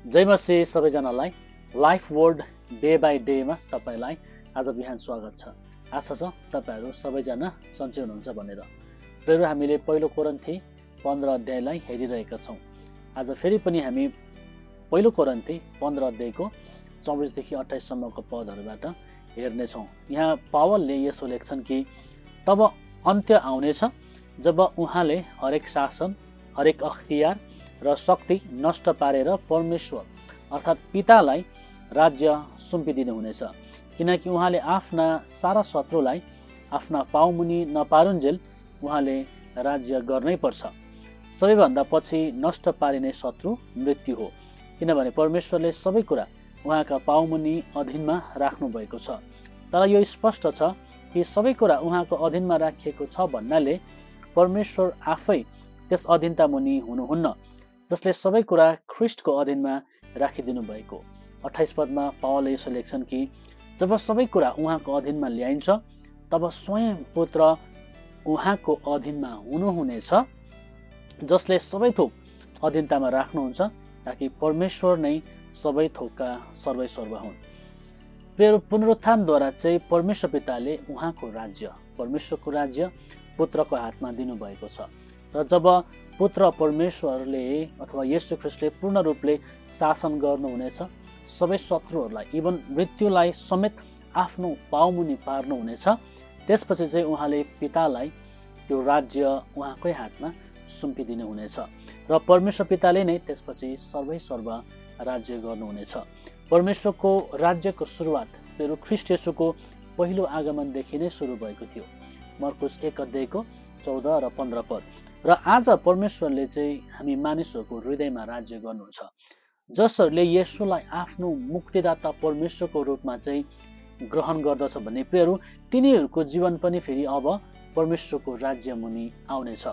जय मसीह सबैजनालाई life word day by डेमा तपाईलाई आज बिहान स्वागत छ। आशा छ तपाईहरू सबैजना सन्चै हुनुहुन्छ भनेर। फेरि हामीले पहिलो कोरिन्थी 15 अध्यायलाई हेरिरहेका छौँ। आज फेरि पनि हामी पहिलो कोरिन्थी 15 अध्यायको 24 देखि 28 सम्मको पदहरूबाट हेर्नेछौँ। यहाँ पावलले यसो लेख्छन् कि तब अन्त्य आउनेछ जब उहाँले हरेक शासन, हरेक अख्तियार र शक्ति नष्ट पारेर परमेश्वर अर्थात् पितालाई राज्य सुम्पिदिनु हुनेछ, किनकि उहाँले आफ्ना सारा शत्रुलाई आफ्ना पाउमुनि नपारुन्जेल उहाँले राज्य गर्नै पर्छ। सबैभन्दा पछि नष्ट पारिने शत्रु मृत्यु हो, किनभने परमेश्वरले सबै कुरा उहाँका पाउमुनि अधीनमा राख्नु भएको छ। तर यो स्पष्ट छ कि सबै कुरा उहाँको अधीनमा राखिएको छ भन्नाले परमेश्वर आफै त्यस अधीनता मुनि हुनुहुन्न, जसले सबै कुरा ख्रिस्टको अधीनमा राखिदिनु भएको। 28 पदमा पावलले यसो लेख्छन् कि जब सबै कुरा उहाँको अधीनमा ल्याइन्छ तब स्वयं पुत्र उहाँको अधीनमा हुनुहुनेछ, जसले सबै थोक अधीनतामा राख्नुहुन्छ, ताकि परमेश्वर नै सबै थोकका सर्वैसर्व हुन्। प्रिय पुनरुत्थानद्वारा चाहिँ परमेश्वर पिताले उहाँको राज्य, परमेश्वरको राज्य पुत्रको हातमा दिनुभएको छ। र जब पुत्र परमेश्वरले अथवा येशू ख्रिस्टले पूर्ण रूपले शासन गर्नुहुनेछ, सबै शत्रुहरूलाई इभन मृत्युलाई समेत आफ्नो पाउमुनि पार्नुहुनेछ, त्यसपछि चाहिँ उहाँले पितालाई त्यो राज्य उहाँकै हातमा सुम्पिदिनु हुनेछ र परमेश्वर पिताले नै त्यसपछि सर्वैसर्व राज्य गर्नुहुनेछ। परमेश्वरको राज्यको सुरुवात फेरि ख्रिस्ट येशूको पहिलो आगमनदेखि नै सुरु भएको थियो। मर्कुस 1 अध्यायको 14 र 15 पद। र आज परमेश्वरले चाहिँ हामी मानिसहरूको हृदयमा राज्य गर्नुहुन्छ, जसहरूले येशूलाई आफ्नो मुक्तिदाता परमेश्वरको रूपमा चाहिँ ग्रहण गर्दछ भने प्रियहरू तिनीहरूको जीवन पनि फेरि अब परमेश्वरको राज्य मुनि आउनेछ।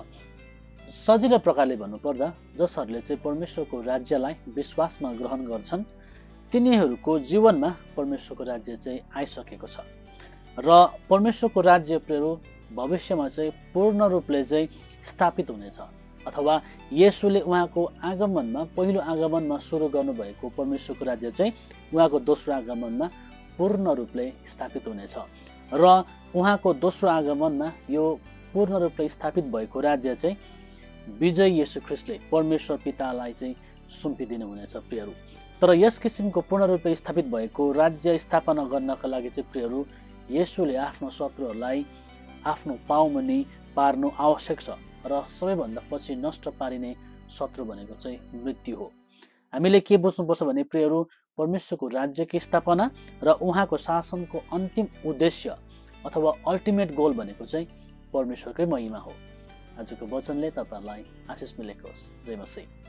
सजिलो प्रकारले भन्नुपर्दा जसहरूले चाहिँ परमेश्वरको राज्यलाई विश्वासमा ग्रहण गर्छन् तिनीहरूको जीवनमा परमेश्वरको राज्य चाहिँ आइसकेको छ र परमेश्वरको राज्य प्रियहरू भविष्यमा चाहिँ पूर्ण रूपले चाहिँ स्थापित हुनेछ, अथवा येशूले उहाँको आगमनमा पहिलो आगमनमा सुरु गर्नुभएको परमेश्वरको राज्य चाहिँ उहाँको दोस्रो आगमनमा पूर्ण रूपले स्थापित हुनेछ र उहाँको दोस्रो आगमनमा यो पूर्ण रूपले स्थापित भएको राज्य चाहिँ विजय येशू ख्रिस्टले परमेश्वर पितालाई चाहिँ सुम्पिदिनु हुनेछ प्रियहरू। तर यस किसिमको पूर्ण रूपले स्थापित भएको राज्य स्थापना गर्नका लागि चाहिँ प्रियहरू येशूले आफ्नो शत्रुहरूलाई आफ्नो पाउमुनि पार्नु आवश्यक छ र सबैभन्दा पछि नष्ट पारिने शत्रु भनेको चाहिँ मृत्यु हो। हामीले के बुझ्नुपर्छ भने प्रियहरू परमेश्वरको राज्यको स्थापना र उहाँको शासनको अन्तिम उद्देश्य अथवा अल्टिमेट गोल भनेको चाहिँ परमेश्वरकै महिमा हो। आजको वचनले तपाईहरुलाई आशिष मिलेको होस्। जय मसीह।